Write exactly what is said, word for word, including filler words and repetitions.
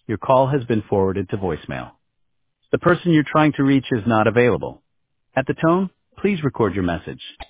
Your call has been forwarded to voicemail. The person you're trying to reach is not available. At the tone, please record your message.